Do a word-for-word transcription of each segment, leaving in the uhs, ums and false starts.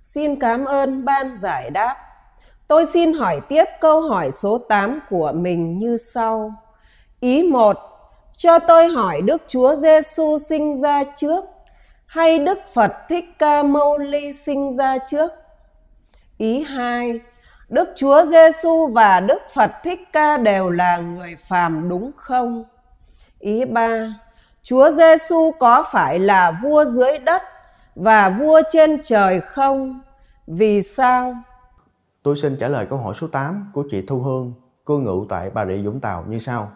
Xin cảm ơn ban giải đáp. Tôi xin hỏi tiếp câu hỏi số tám của mình như sau. Ý một, cho tôi hỏi Đức Chúa Giêsu sinh ra trước hay Đức Phật Thích Ca Mâu Ni sinh ra trước? Ý hai, Đức Chúa Giêsu và Đức Phật Thích Ca đều là người phàm đúng không? Ý ba, Chúa Giêsu có phải là vua dưới đất và vua trên trời không? Vì sao? Tôi xin trả lời câu hỏi số tám của chị Thu Hương, cư ngụ tại Bà Rịa Vũng Tàu như sau.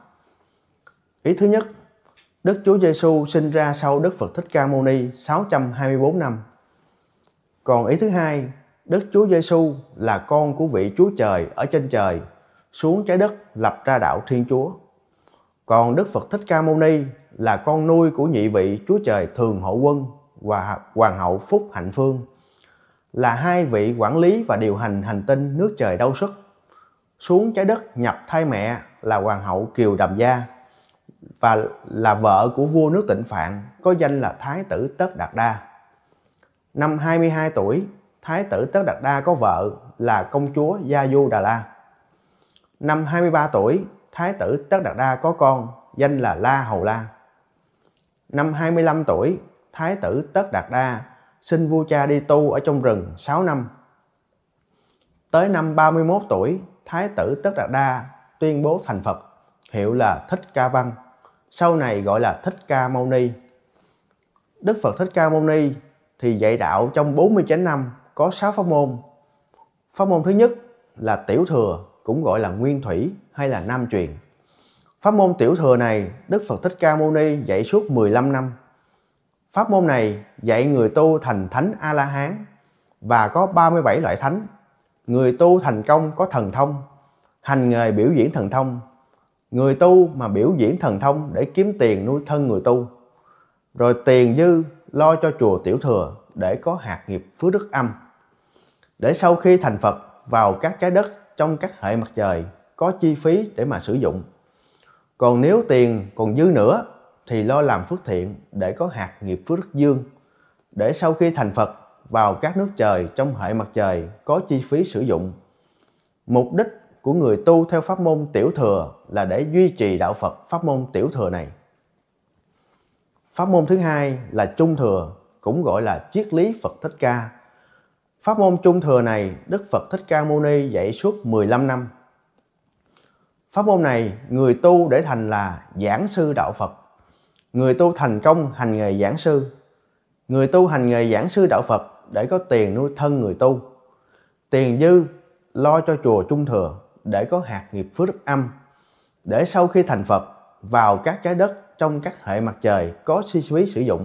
Ý thứ nhất, Đức Chúa Giêsu sinh ra sau Đức Phật Thích Ca Mâu Ni sáu trăm hai mươi tư năm. Còn ý thứ hai, Đức Chúa Giêsu là con của vị Chúa Trời ở trên trời, xuống trái đất lập ra đạo Thiên Chúa. Còn Đức Phật Thích Ca Mâu Ni là con nuôi của nhị vị Chúa Trời Thường Hộ Quân và Hoàng hậu Phúc Hạnh Phương, là hai vị quản lý và điều hành hành tinh nước trời Đâu Xuất, xuống trái đất nhập thai mẹ là Hoàng hậu Kiều Đàm Gia và là vợ của vua nước Tịnh Phạn có danh là Thái tử Tất Đạt Đa. Năm hai mươi hai tuổi, Thái tử Tất Đạt Đa có vợ là công chúa Gia Du Đà La. Năm hai mươi ba tuổi, Thái tử Tất Đạt Đa có con danh là La Hầu La. Năm hai mươi lăm tuổi, Thái tử Tất Đạt Đa xin vua cha đi tu ở trong rừng sáu năm. Tới năm ba mươi mốt tuổi, Thái tử Tất Đạt Đa tuyên bố thành Phật, hiệu là Thích Ca Văn, sau này gọi là Thích Ca Mâu Ni. Đức Phật Thích Ca Mâu Ni thì dạy đạo trong bốn mươi chánh năm, có sáu pháp môn. Pháp môn thứ nhất là Tiểu Thừa, cũng gọi là Nguyên Thủy hay là Nam Truyền. Pháp môn Tiểu Thừa này Đức Phật Thích Ca Mâu Ni dạy suốt mười lăm năm. Pháp môn này dạy người tu thành Thánh A-la-hán và có ba mươi bảy loại thánh. Người tu thành công có thần thông, hành nghề biểu diễn thần thông. Người tu mà biểu diễn thần thông để kiếm tiền nuôi thân người tu. Rồi tiền dư lo cho chùa Tiểu Thừa để có hạt nghiệp phước đức âm. Để sau khi thành Phật vào các trái đất trong các hệ mặt trời có chi phí để mà sử dụng. Còn nếu tiền còn dư nữa thì lo làm phước thiện để có hạt nghiệp phước đức dương. Để sau khi thành Phật vào các nước trời trong hệ mặt trời có chi phí sử dụng. Mục đích của người tu theo pháp môn Tiểu Thừa là để duy trì đạo Phật pháp môn Tiểu Thừa này. Pháp môn thứ hai là Trung Thừa, cũng gọi là Triết lý Phật Thích Ca. Pháp môn Trung Thừa này Đức Phật Thích Ca Mâu Ni dạy suốt mười lăm năm. Pháp môn này người tu để thành là giảng sư đạo Phật. Người tu thành công hành nghề giảng sư. Người tu hành nghề giảng sư đạo Phật để có tiền nuôi thân người tu. Tiền dư lo cho chùa Trung Thừa để có hạt nghiệp phước đức âm. Để sau khi thành Phật vào các trái đất trong các hệ mặt trời có chi phí sử dụng.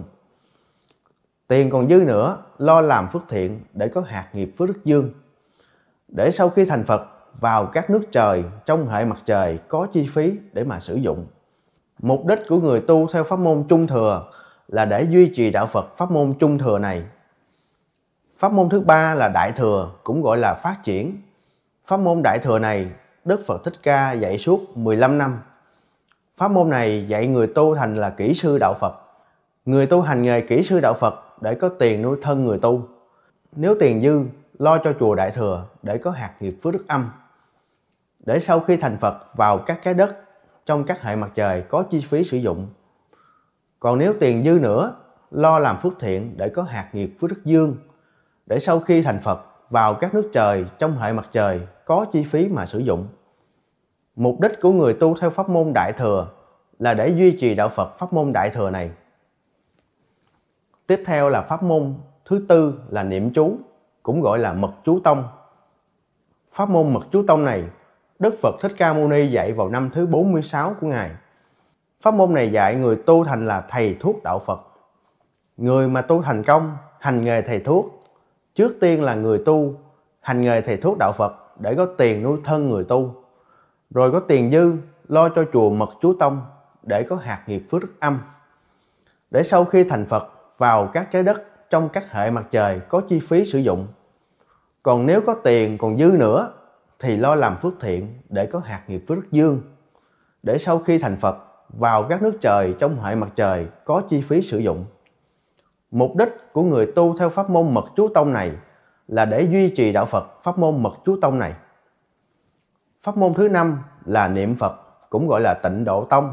Tiền còn dư nữa lo làm phước thiện để có hạt nghiệp phước đức dương. Để sau khi thành Phật vào các nước trời trong hệ mặt trời có chi phí để mà sử dụng. Mục đích của người tu theo pháp môn Trung Thừa là để duy trì đạo Phật pháp môn Trung Thừa này. Pháp môn thứ ba là Đại Thừa, cũng gọi là Phát Triển. Pháp môn Đại Thừa này Đức Phật Thích Ca dạy suốt mười lăm năm. Pháp môn này dạy người tu thành là kỹ sư đạo Phật. Người tu hành nghề kỹ sư đạo Phật để có tiền nuôi thân người tu. Nếu tiền dư lo cho chùa Đại Thừa để có hạt nghiệp phước đức âm. Để sau khi thành Phật vào các trái đất trong các hệ mặt trời có chi phí sử dụng. Còn nếu tiền dư nữa lo làm phước thiện để có hạt nghiệp phước đức dương. Để sau khi thành Phật vào các nước trời trong hệ mặt trời có chi phí mà sử dụng. Mục đích của người tu theo pháp môn Đại Thừa là để duy trì đạo Phật pháp môn Đại Thừa này. Tiếp theo là pháp môn thứ tư là Niệm Chú, cũng gọi là Mật Chú Tông. Pháp môn Mật Chú Tông này Đức Phật Thích Ca Mâu Ni dạy vào năm thứ bốn mươi sáu của Ngài. Pháp môn này dạy người tu thành là thầy thuốc đạo Phật. Người mà tu thành công hành nghề thầy thuốc, trước tiên là người tu hành nghề thầy thuốc đạo Phật để có tiền nuôi thân người tu. Rồi có tiền dư lo cho chùa Mật Chú Tông để có hạt nghiệp phước đức âm. Để sau khi thành Phật vào các trái đất trong các hệ mặt trời có chi phí sử dụng. Còn nếu có tiền còn dư nữa thì lo làm phước thiện để có hạt nghiệp phước đức dương. Để sau khi thành Phật vào các nước trời trong hệ mặt trời có chi phí sử dụng. Mục đích của người tu theo pháp môn Mật Chú Tông này là để duy trì đạo Phật pháp môn Mật Chú Tông này. Pháp môn thứ năm là niệm Phật, cũng gọi là Tịnh Độ Tông.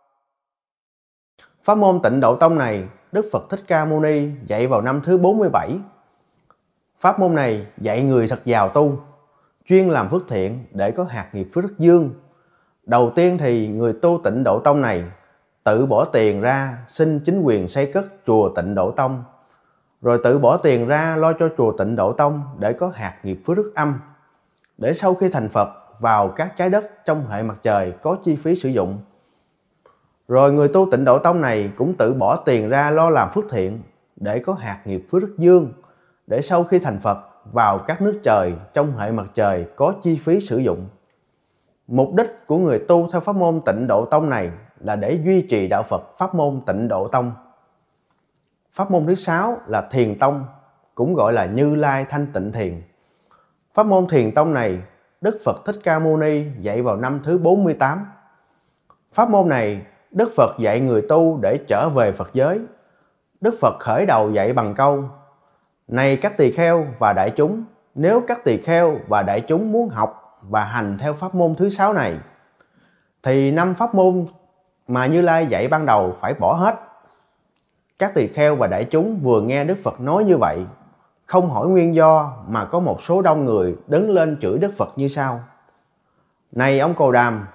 Pháp môn Tịnh Độ Tông này Đức Phật Thích Ca Mâu Ni dạy vào năm thứ bốn mươi bảy. Pháp môn này dạy người thật giàu tu, chuyên làm phước thiện để có hạt nghiệp phước đức dương. Đầu tiên thì người tu Tịnh Độ Tông này tự bỏ tiền ra xin chính quyền xây cất chùa Tịnh Độ Tông, rồi tự bỏ tiền ra lo cho chùa Tịnh Độ Tông để có hạt nghiệp phước đức âm, để sau khi thành Phật vào các trái đất trong hệ mặt trời có chi phí sử dụng. Rồi người tu Tịnh Độ Tông này cũng tự bỏ tiền ra lo làm phước thiện để có hạt nghiệp phước đức dương, để sau khi thành Phật vào các nước trời trong hệ mặt trời có chi phí sử dụng. Mục đích của người tu theo pháp môn Tịnh Độ Tông này là để duy trì đạo Phật pháp môn Tịnh Độ Tông. Pháp môn thứ sáu là Thiền Tông, cũng gọi là Như Lai Thanh Tịnh Thiền. Pháp môn Thiền Tông này Đức Phật Thích Ca Mâu Ni dạy vào năm thứ bốn mươi tám. Pháp môn này Đức Phật dạy người tu để trở về Phật giới. Đức Phật khởi đầu dạy bằng câu: này các tỳ kheo và đại chúng, nếu các tỳ kheo và đại chúng muốn học và hành theo pháp môn thứ sáu này, thì năm pháp môn mà Như Lai dạy ban đầu phải bỏ hết. Các tỳ kheo và đại chúng vừa nghe Đức Phật nói như vậy, không hỏi nguyên do mà có một số đông người đứng lên chửi Đức Phật như sau: này ông Cồ Đàm.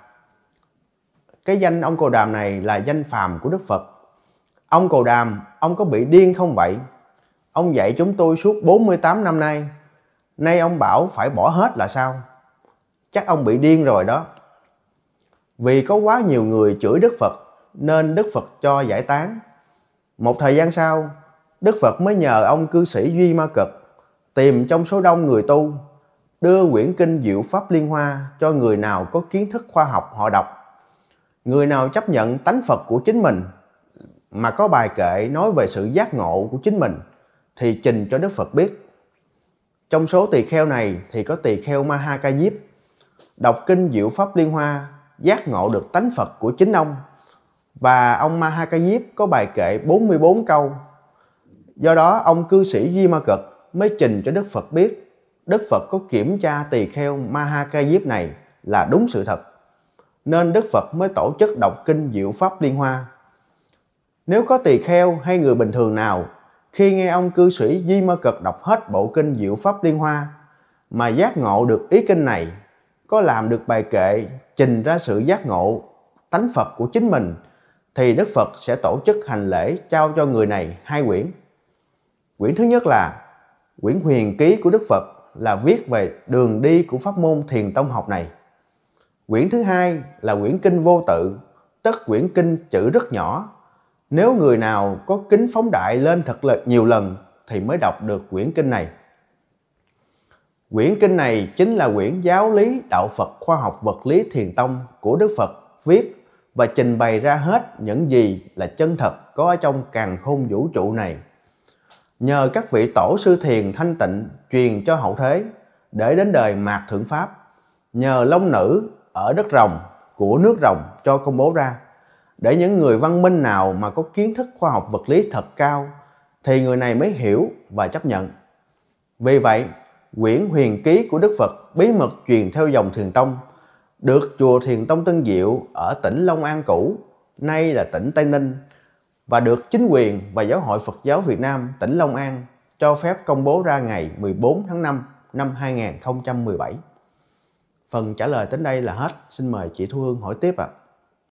Cái danh ông Cồ Đàm này là danh phàm của Đức Phật. Ông Cồ Đàm, ông có bị điên không vậy? Ông dạy chúng tôi suốt bốn mươi tám năm nay, nay ông bảo phải bỏ hết là sao? Chắc ông bị điên rồi đó. Vì có quá nhiều người chửi Đức Phật nên Đức Phật cho giải tán. Một thời gian sau, Đức Phật mới nhờ ông cư sĩ Duy Ma Cực tìm trong số đông người tu, đưa quyển kinh Diệu Pháp Liên Hoa cho người nào có kiến thức khoa học họ đọc. Người nào chấp nhận tánh Phật của chính mình mà có bài kệ nói về sự giác ngộ của chính mình thì trình cho Đức Phật biết. Trong số tỳ kheo này thì có tỳ kheo Ma Ha Ca Diếp, đọc kinh Diệu Pháp Liên Hoa giác ngộ được tánh Phật của chính ông, và ông Ma Ha Ca Diếp có bài kệ bốn mươi bốn câu. Do đó ông cư sĩ Duy Ma Cực mới trình cho Đức Phật biết Đức Phật có kiểm tra tỳ kheo Ma Ha Ca Diếp này là đúng sự thật, nên Đức Phật mới tổ chức đọc kinh Diệu Pháp Liên Hoa. Nếu có tỳ kheo hay người bình thường nào khi nghe ông cư sĩ Duy Ma Cực đọc hết bộ kinh Diệu Pháp Liên Hoa mà giác ngộ được ý kinh này, có làm được bài kệ trình ra sự giác ngộ tánh Phật của chính mình, thì Đức Phật sẽ tổ chức hành lễ trao cho người này hai quyển. Quyển thứ nhất là quyển Huyền Ký của Đức Phật, là viết về đường đi của pháp môn Thiền Tông học này. Quyển thứ hai là quyển kinh Vô Tự, tức quyển kinh chữ rất nhỏ. Nếu người nào có kính phóng đại lên thật là nhiều lần thì mới đọc được quyển kinh này. Quyển kinh này chính là quyển giáo lý đạo Phật khoa học vật lý Thiền Tông của Đức Phật viết và trình bày ra hết những gì là chân thật có ở trong càn khôn vũ trụ này. Nhờ các vị tổ sư thiền thanh tịnh truyền cho hậu thế để đến đời Mạt Thượng Pháp, nhờ Long Nữ ở đất Rồng của nước Rồng cho công bố ra, để những người văn minh nào mà có kiến thức khoa học vật lý thật cao thì người này mới hiểu và chấp nhận. Vì vậy, quyển Huyền Ký của Đức Phật bí mật truyền theo dòng Thiền Tông, được chùa Thiền Tông Tân Diệu ở tỉnh Long An cũ, nay là tỉnh Tây Ninh, và được chính quyền và Giáo hội Phật giáo Việt Nam tỉnh Long An cho phép công bố ra ngày mười bốn tháng năm năm hai nghìn không trăm mười bảy. Phần trả lời đến đây là hết. Xin mời chị Thu Hương hỏi tiếp ạ. À.